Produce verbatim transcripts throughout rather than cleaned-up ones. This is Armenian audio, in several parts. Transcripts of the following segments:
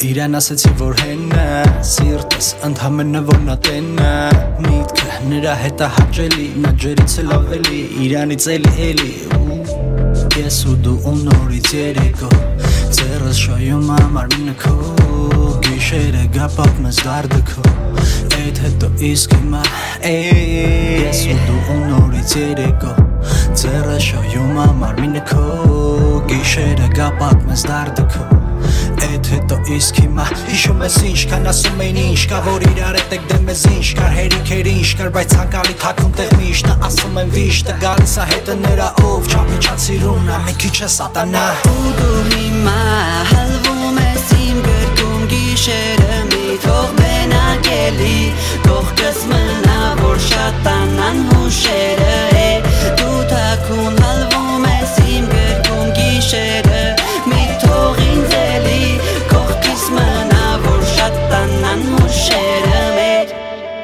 Իրան ասեցի որ հենա Սիրտս ընդհամենը որ նա տենա Միտքը նրա հետ է հաճելի Նա ջերից էլ ավելի Իրանից էլի էլի Ես ու դու ու նորից երեկո Ձեռս շոյում ամարմինը քո Գիշերը գա պատմես դարդը քո Այդ հետո իսկ հիմա Ես ու դու ու նորից երեկո Ձեռս շոյում ամարմինը քո Գիշերը գա պատմես դարդը քո Այդ հետո իսկ հիմա Հիշում ես ինչ կան ասում էին ինչ Կա որ իրար հետ եք դեմ ես ինչ Կար հերիքեր ինչ կար բայց հանկարի թակում տեղ միշտ Նա ասում են վիշտը գալիս է հետը նրա ով Չապիչացիրում նա մի քիչ է սատանա Ու դու հիմա հալվում ես իմ գրկում գիշերը մի թող մենակ էլի Կողքս մնա որ շատանան հուշերը Դու թակուն հալվում ես իմ գրկում գիշերը մի թող ինձ էլի Կողքիս մնա որ շատանան հուշերը մեր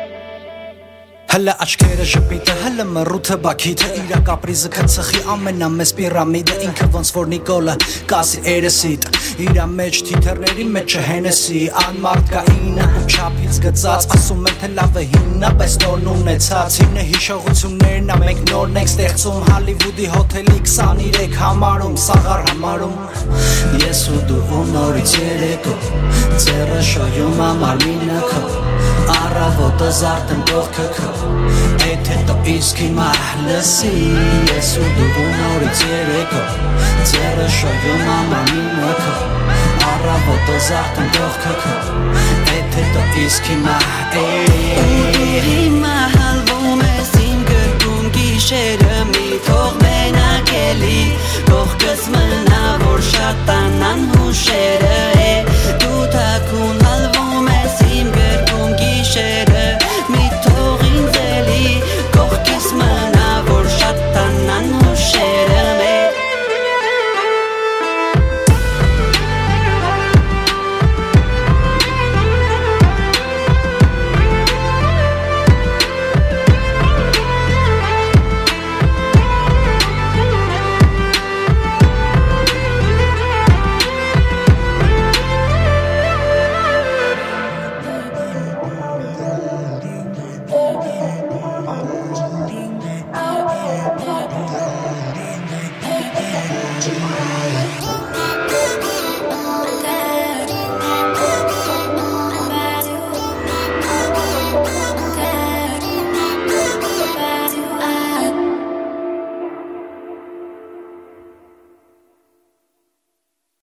Հլը աչքերը ժպիտը, հլը մռութը բաքիթը Իրա կապրիզը կծխի ամենամեծ պիրամիդը Ինքը ոնց որ Նիկոլը կասի երեսիտ Իրա մեջ թիթերների մեջը հենեսի Անմարդ կա ինը ու չափից գծած Ասում են թե լավ է հիննա պես նորն ունեցած Հինը հիշողություններն ա մենք նորն ենք ստեղծում Հալիվուդի հոթելի քսանիրեք համարում Սաղար համարում Ես ու դու ու նորից երեկո Ձեռը շոյում ամարմինը քո Առավոտը զարդն կողքը քո Այդ հետո իսկ հիմա լսի Ես ու դու ու նորից երեկո Ձեռը շոյում ամարմինը քո Առավոտը զարդն կողքը քո Այդ հետո իսկ հիմա Ու դու հիմա հալվում ես իմ գրկում գիշերը մի թող մենակ էլի Կողքս մնա որ շատանան հուշերը Դու թակուն